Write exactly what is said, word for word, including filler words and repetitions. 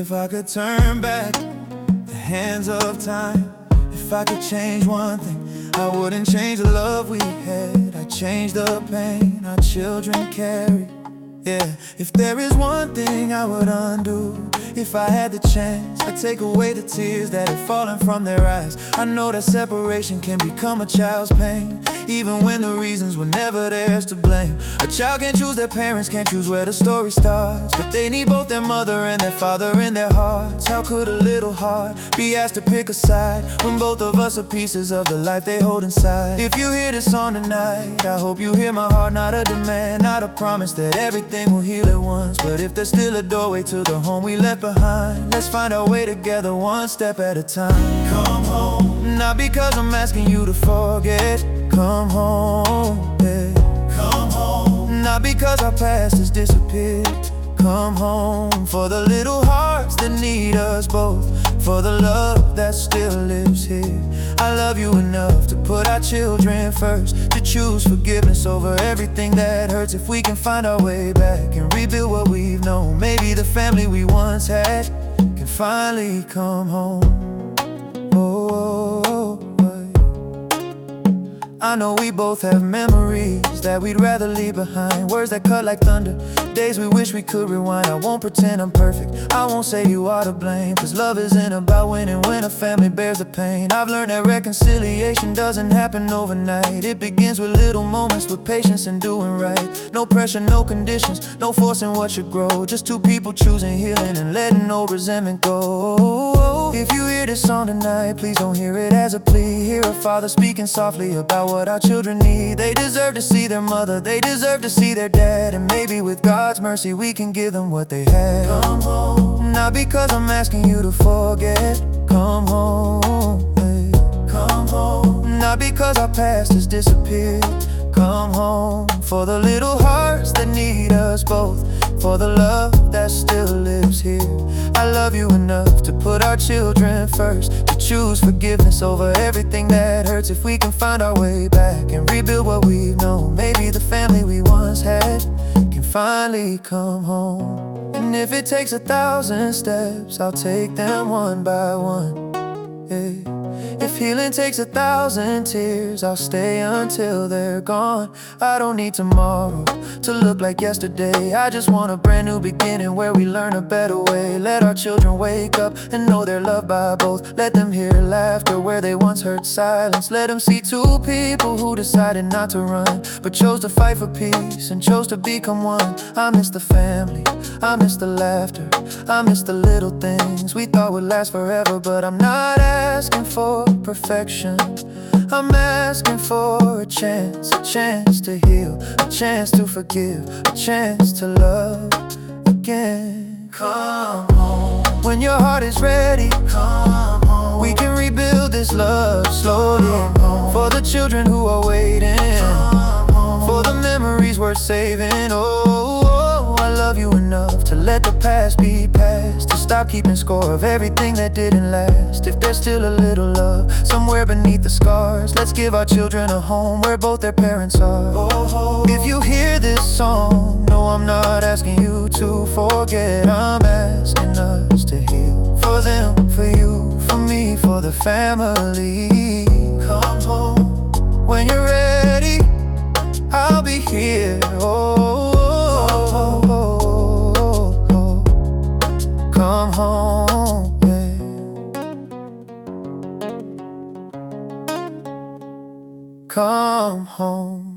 If I could turn back the hands of time, if I could change one thing, I wouldn't change the love we had. I'd change the pain our children carry. Yeah, if there is one thing I would undo, if I had the chance, I'd take away the tears that have fallen from their eyes. I know that separation can become a child's pain, even when the reasons were never theirs to blame. A child can't choose their parents, can't choose where the story starts, but they need both their mother and their father in their hearts. How could a little heart be asked to pick a side when both of us are pieces of the life they hold inside? If you hear this song tonight, I hope you hear my heart, not a demand, not a promise that everything will heal at once. But if there's still a doorway to the home we left behind, let's find our way together, one step at a time. Come home, not because I'm asking you to forget. Come home, yeah. Come home, not because our past has disappeared. Come home, for the little hearts that need us both, for the love that still lives here. I love you enough to put our children first, to choose forgiveness over everything that hurts. If we can find our way back and rebuild what we've known, maybe the family we once had can finally come home. Oh, oh, oh. I know we both have memories that we'd rather leave behind, words that cut like thunder, days we wish we could rewind. I won't pretend I'm perfect, I won't say you are to blame, cause love isn't about winning when a family bears the pain. I've learned that reconciliation doesn't happen overnight. It begins with little moments, with patience and doing right. No pressure, no conditions, no forcing what should grow, just two people choosing healing and letting old resentment go. If you hear this song tonight, please don't hear it as a plea. Hear a father speaking softly about what our children need. They deserve to see their mother, they deserve to see their dad, and maybe with God's mercy we can give them what they had. Come home, not because I'm asking you to forget. Come home, hey. Come home, not because our past has disappeared. Come home, for the little hearts that need us both, for the love that still lives here. I love you enough to put our children first, to choose forgiveness over everything that hurts. If we can find our way back and rebuild what we've known, maybe the family we once had can finally come home. And if it takes a thousand steps, I'll take them one by one, yeah. If healing takes a thousand tears, I'll stay until they're gone. I don't need tomorrow to look like yesterday. I just want a brand new beginning where we learn a better way. Let our children wake up and know they're loved by both. Let them hear laughter where they once heard silence. Let them see two people who decided not to run, but chose to fight for peace and chose to become one. I miss the family, I miss the laughter, I miss the little things we thought would last forever. But I'm not asking for perfection, I'm asking for a chance, a chance to heal, a chance to forgive, a chance to love again. Come home, when your heart is ready. Come home, we can rebuild this love slowly. Come home, for the children who are waiting. Come home, for the memories worth saving. Oh, oh, I love you enough to let the past be past, to stop keeping score of everything that didn't last. If there's still a little love somewhere beneath the scars, let's give our children a home where both their parents are. Oh, if you hear this song, no, I'm not asking you to forget. I'm asking us to heal, for them, for you, for me, for the family. Come home, when you're ready, I'll be here. Oh, oh, oh, oh, oh. Come home, yeah. Come home.